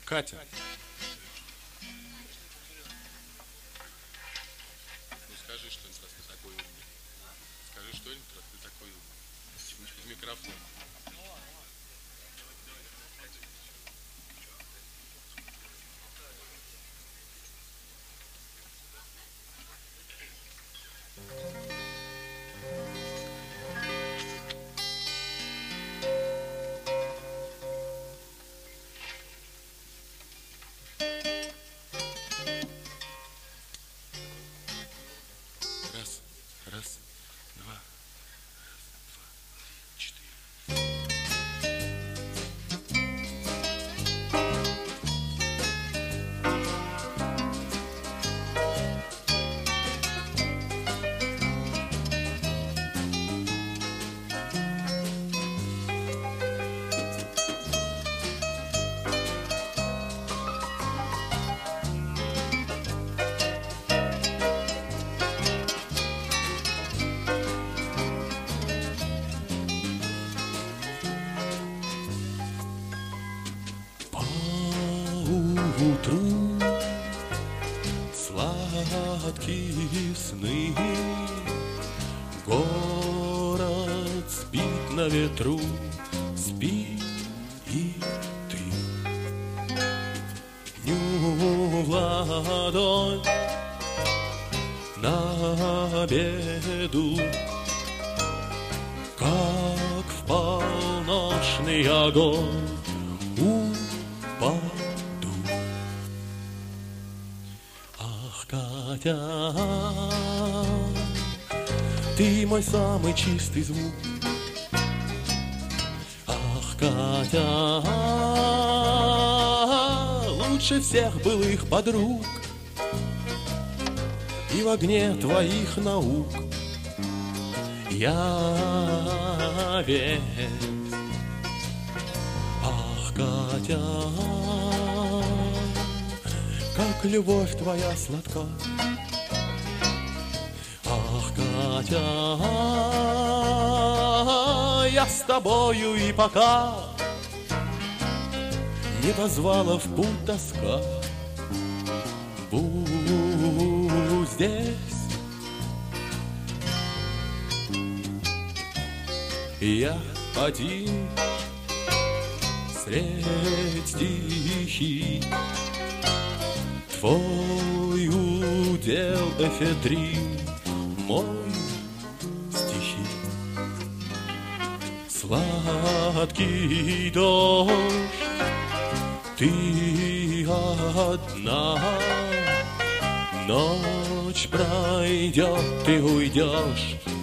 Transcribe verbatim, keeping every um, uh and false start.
Катя. Ну скажи что-нибудь, раз ты такой умный. Скажи что-нибудь, раз ты такой умный. В микрофон. Раз, раз, два, раз, два, четыре. Утру сладкие сны, город спит на ветру, спи и ты. Дню в ладонь на беду, как в полночный огонь упаду. Катя, ты мой самый чистый звук. Ах, Катя, лучше всех былых подруг. И в огне твоих наук я весь. Ах, Катя, как любовь твоя сладка. Ах, Катя, я с тобою и пока не позвала в путь тоска. Будь здесь, я один средь стихий. Твой удел эфедрин, мой стихи. Сладкий дождь, ты одна. Ночь пройдет, ты уйдешь,